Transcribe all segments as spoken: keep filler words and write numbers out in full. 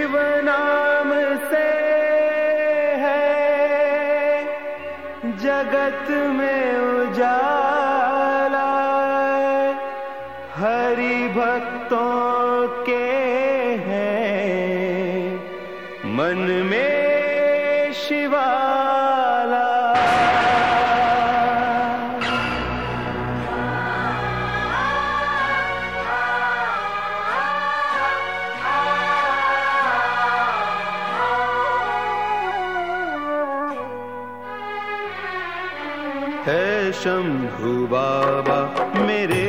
शिव नाम से है जगत में उजाला, हरि भक्तों के हैं मन में शिवाला। है शंभू बाबा मेरे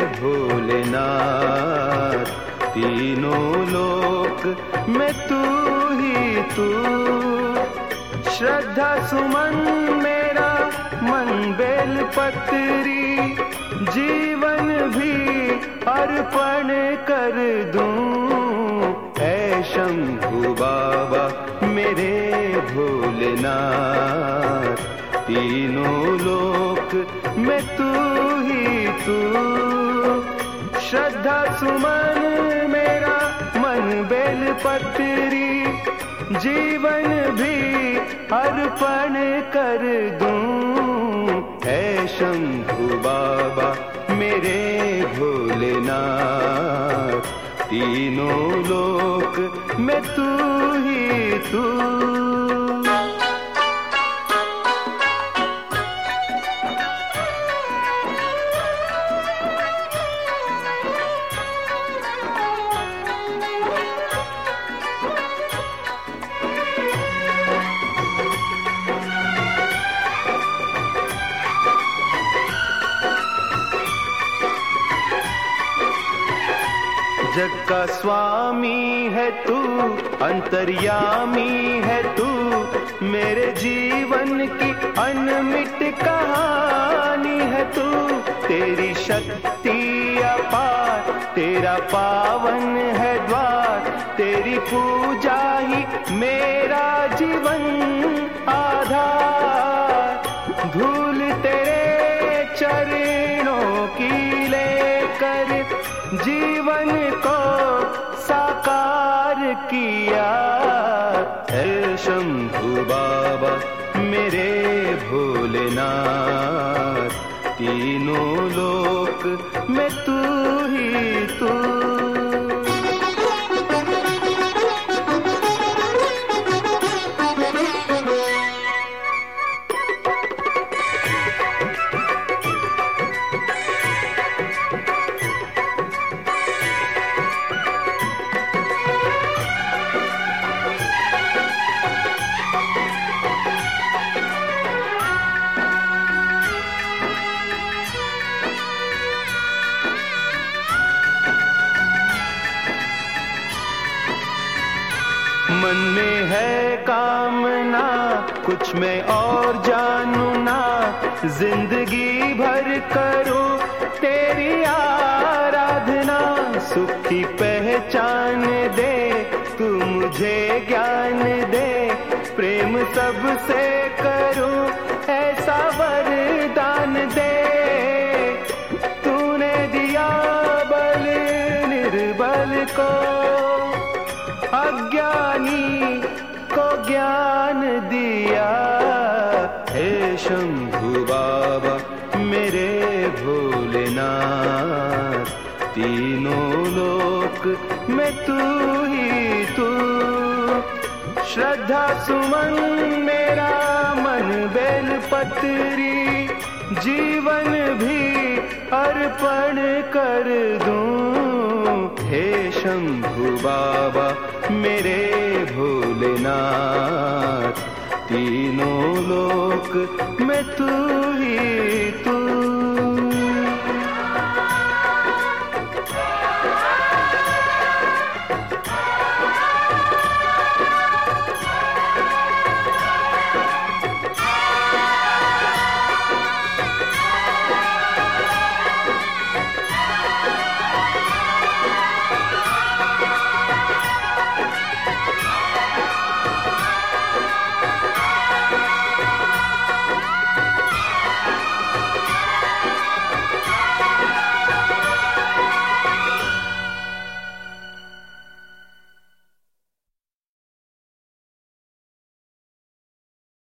भोलेनाथ, तीनों लोक में तू ही तू। श्रद्धा सुमन मेरा मन बेल पत्री, जीवन भी अर्पण कर दूं। है शंभू बाबा मेरे भोलेनाथ, तीनों लोक में तू ही तू। श्रद्धा सुमन मेरा मन बेल पत्री, जीवन भी अर्पण कर दूं। है शंभू बाबा मेरे भोलेनाथ, तीनों लोक में तू ही तू। जग का स्वामी है तू, अंतर्यामी है तू, मेरे जीवन की अनमिट कहानी है तू। तेरी शक्ति अपार, तेरा पावन है द्वार, तेरी पूजा ही मेरा जीवन आधार। धूल तेरे चरणों की लेकर जीवन को साकार किया। है शंभू बाबा मेरे भोलेनाथ, तीनों लोक में तू ही तू। मन में है कामना कुछ मैं और जानू ना, जिंदगी भर करूं तेरी आराधना। सुख की पहचान दे तू मुझे ज्ञान दे, प्रेम सबसे करूं ऐसा वरदान दे। तूने दिया बल निर्बल को, अज्ञानी को ज्ञान दिया। हे शंभू बाबा मेरे भोलेनाथ, तीनों लोक में तू ही तू। श्रद्धा सुमन मेरा मन बेल पत्री, जीवन भी अर्पण कर दूं। हे शंभू बाबा मेरे भोलेनाथ, तीनों लोक में तू